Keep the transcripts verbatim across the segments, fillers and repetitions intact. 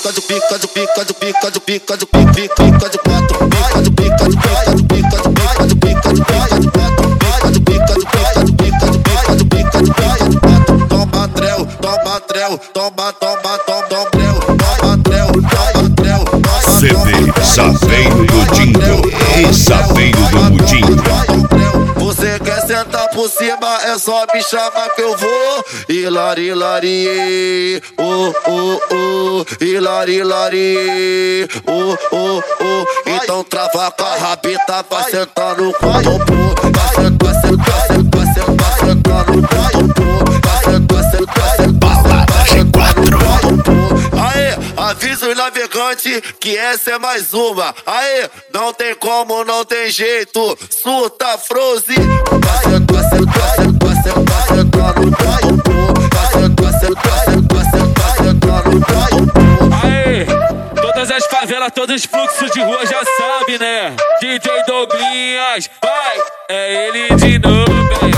pica de pica de pica de pica de pica de pica de pica de quatro, pica de pica de pica de pica de pica de pica de pica de quatro, pica de pica de pica de pica de pica de pica de pica de quatro. Toma trel, toma trel, toma toma toma toma trel, toma trel, toma trel. C D Saveiro do Dindo e Saveiro do Mudinho. Você quer sentar por cima, é só me chamar que eu vou. Hilari, hilari, oh, oh, oh. Hilari, hilari, oh, oh, oh. Então trava com a rabita, vai sentando com o popô. Vai sentar, vai sentar, vai sentar, vai sentar no popô. Vai sentar, vai sentar, vai sentar no popô. Aê, avisa os navegantes que essa é mais uma. Aê, não tem como, não tem jeito. Surta, Frozen. Vai sentar, vai sentar, vai sentar, vai sentar no popô. Vai sentar, vai sentar, vai sentar, vai sentar no popô. Aê, todas as favelas, todos os fluxos de rua já sabe, né? D J Douglinhas, vai, é ele de novo, velho.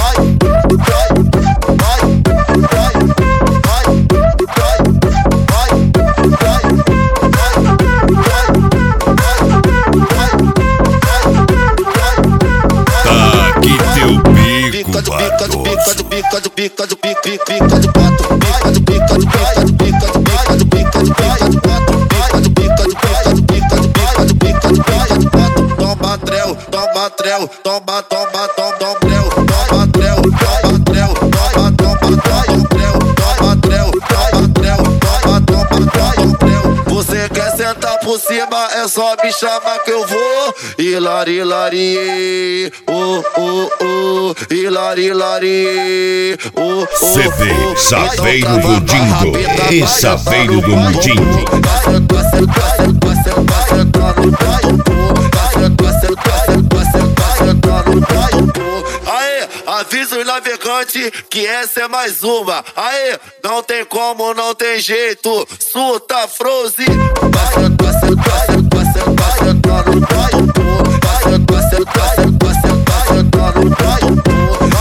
Pica de pica de pica de pica de pica de pica de pica de quatro, pica de pica de pica de pica de pica de pica de pica de quatro, pica de pica de pica de pica de pica de pica de pica de quatro. Toma trel, toma trel, toma toma toma toma trel, toma trel, toma trel, toma toma toma trel, toma trel, toma trel, toma toma toma trel. Você quer sentar por cima, é só me chamar que eu vou. Hilari, hilari, oh, oh, oh. Hilari, hilari, oh, oh, C D Saveiro do Dindo e Saveiro do Mudinho. Vai sentar, vai sentar, vai sentar, vai sentar no popô. Vai sentar, vai sentar, vai sentar, vai sentar no popô. Aê, avisa os navegantes que essa é mais uma. Aê, não tem como, não tem jeito. Surta, Frozen. Vai sentar, vai sentar, vai sentar, vai sentar no popô. Vai sentar, vai sentar, vai sentar, vai sentar no popô.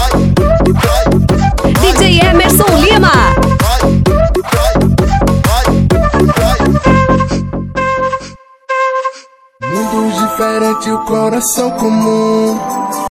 D J Emerson Lima. Mundo diferente, o coração comum.